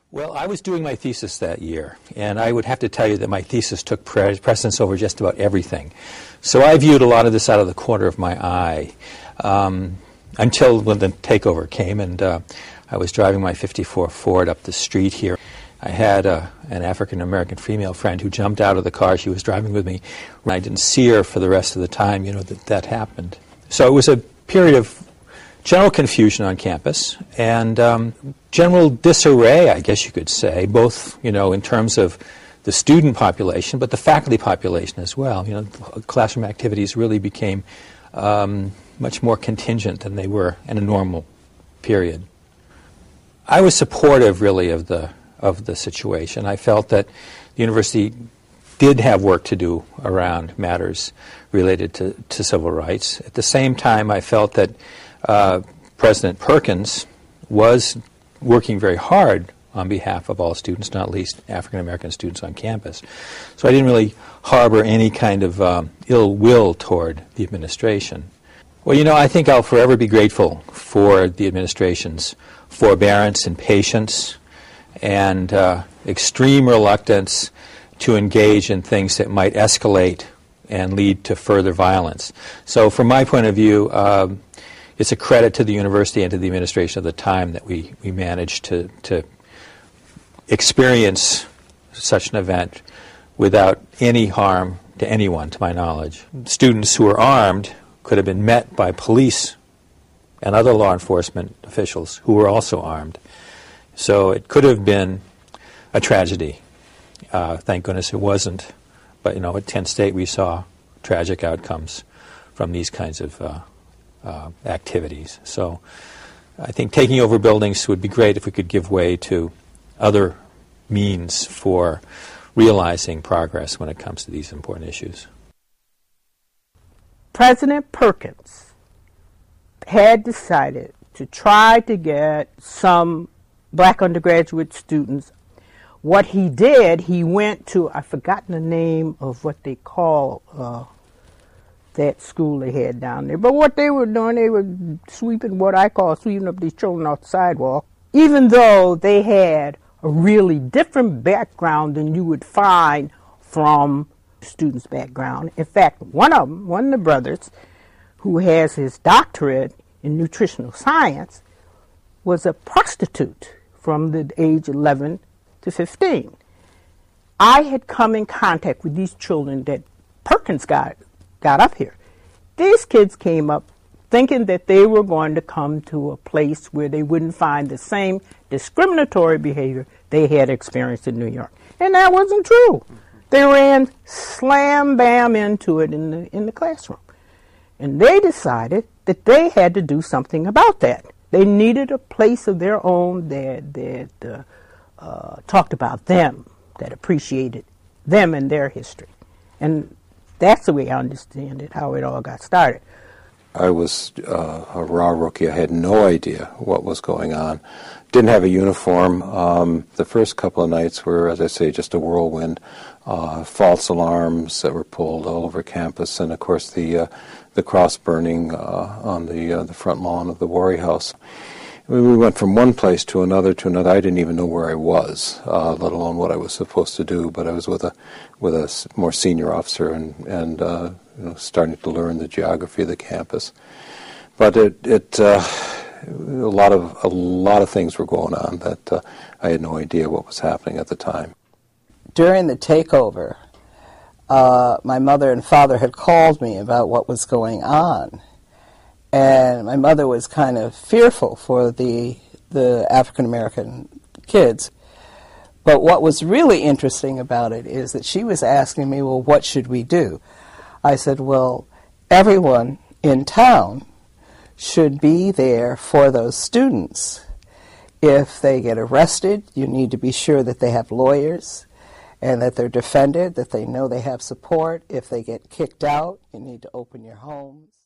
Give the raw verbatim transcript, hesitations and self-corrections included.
Well, I was doing my thesis that year, and I would have to tell you that my thesis took pre- precedence over just about everything. So I viewed a lot of this out of the corner of my eye um, until when the takeover came, and uh, I was driving my fifty-four Ford up the street here. I had uh, an African-American female friend who jumped out of the car. She was driving with me. I didn't see her for the rest of the time, you know, that that happened. So it was a period of general confusion on campus and um, general disarray, I guess you could say, both, you know, in terms of the student population, but the faculty population as well. You know, classroom activities really became um, much more contingent than they were in a normal period. I was supportive, really, of the of the situation. I felt that the university did have work to do around matters related to, to civil rights. At the same time, I felt that Uh, President Perkins was working very hard on behalf of all students, not least African-American students on campus. So I didn't really harbor any kind of um, ill will toward the administration. Well, you know, I think I'll forever be grateful for the administration's forbearance and patience and uh, extreme reluctance to engage in things that might escalate and lead to further violence. So from my point of view, um, it's a credit to the university and to the administration of the time that we, we managed to, to experience such an event without any harm to anyone, to my knowledge. Students who were armed could have been met by police and other law enforcement officials who were also armed. So it could have been a tragedy. Uh, thank goodness it wasn't. But, you know, at Kent State we saw tragic outcomes from these kinds of uh, Uh, activities. So I think taking over buildings would be great if we could give way to other means for realizing progress when it comes to these important issues. President Perkins had decided to try to get some black undergraduate students. What he did, he went to, I've forgotten the name of what they call uh, that school they had down there. But what they were doing, they were sweeping what I call sweeping up these children off the sidewalk, even though they had a really different background than you would find from students' background. In fact, one of them, one of the brothers, who has his doctorate in nutritional science, was a prostitute from the age eleven to fifteen. I had come in contact with these children that Perkins got got up here. These kids came up thinking that they were going to come to a place where they wouldn't find the same discriminatory behavior they had experienced in New York. And that wasn't true. They ran slam bam into it in the in the classroom. And they decided that they had to do something about that. They needed a place of their own that, that uh, uh, talked about them, that appreciated them and their history. And that's the way I understand it, how it all got started. I was uh, a raw rookie. I had no idea what was going on. Didn't have a uniform. Um, the first couple of nights were, as I say, just a whirlwind. Uh, false alarms that were pulled all over campus, and of course the uh, the cross burning uh, on the uh, the front lawn of the Warry House. We went from one place to another to another. I didn't even know where I was, uh, let alone what I was supposed to do. But I was with a with a more senior officer and and uh, you know, starting to learn the geography of the campus. But it it uh, a lot of a lot of things were going on that uh, I had no idea what was happening at the time. During the takeover, uh, my mother and father had called me about what was going on. And my mother was kind of fearful for the the African-American kids. But what was really interesting about it is that she was asking me, well, what should we do? I said, well, everyone in town should be there for those students. If they get arrested, you need to be sure that they have lawyers and that they're defended, that they know they have support. If they get kicked out, you need to open your homes.